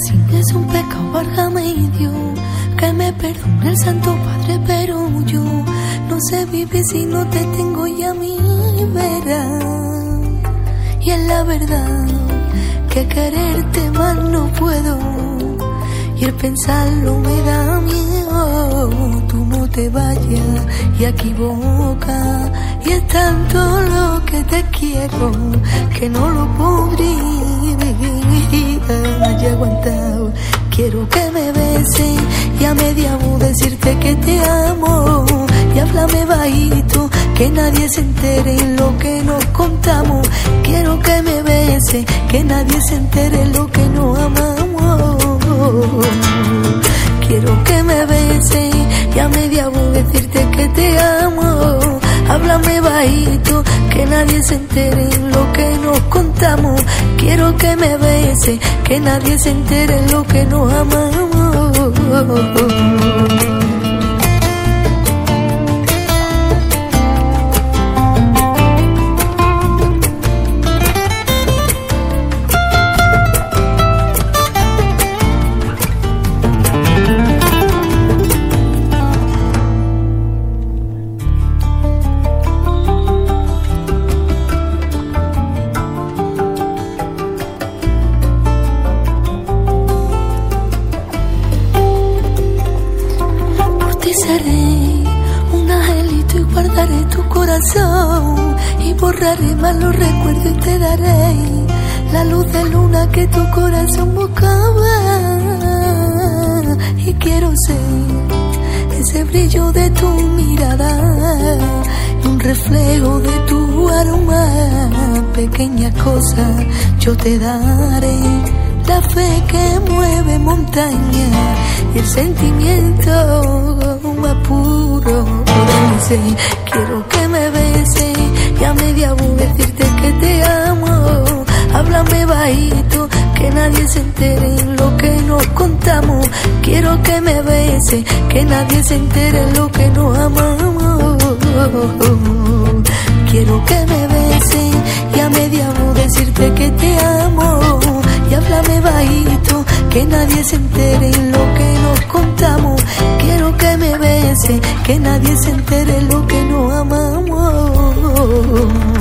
sin es un pecado, válgame Dios, que me perdone el Santo Padre, pero yo no sé vivir si no te tengo y a mí verás. Y es la verdad que quererte más no puedo, y el pensarlo me da miedo. Tú no te vayas y equivoca, y es tanto lo que te quiero que no lo podría aguantar. Quiero que me beses y a media voz decirte que te amo, y háblame bajito, que nadie se entere en lo que nos contamos. Quiero que me beses, que nadie se entere en lo que nos amamos. Quiero que me beses y a media voz decirte que te amo. Háblame bajito, que nadie se entere en lo que nos contamos. Quiero que me beses, que nadie se entere en lo que nos amamos. Seré un angelito y guardaré tu corazón, y borraré malos recuerdos y te daré la luz de luna que tu corazón buscaba. Y quiero ser ese brillo de tu mirada y un reflejo de tu aroma. Pequeñas cosas yo te daré, la fe que mueve montaña y el sentimiento más puro de ser. Quiero que me beses y a media voz decirte que te amo. Háblame bajito, que nadie se entere en lo que nos contamos. Quiero que me beses, que nadie se entere en lo que nos amamos. Quiero que me beses y a media voz decirte que te amo. Y háblame bajito, que nadie se entere en lo que nos contamos. Quiero que me beses, que nadie se entere en lo que nos amamos.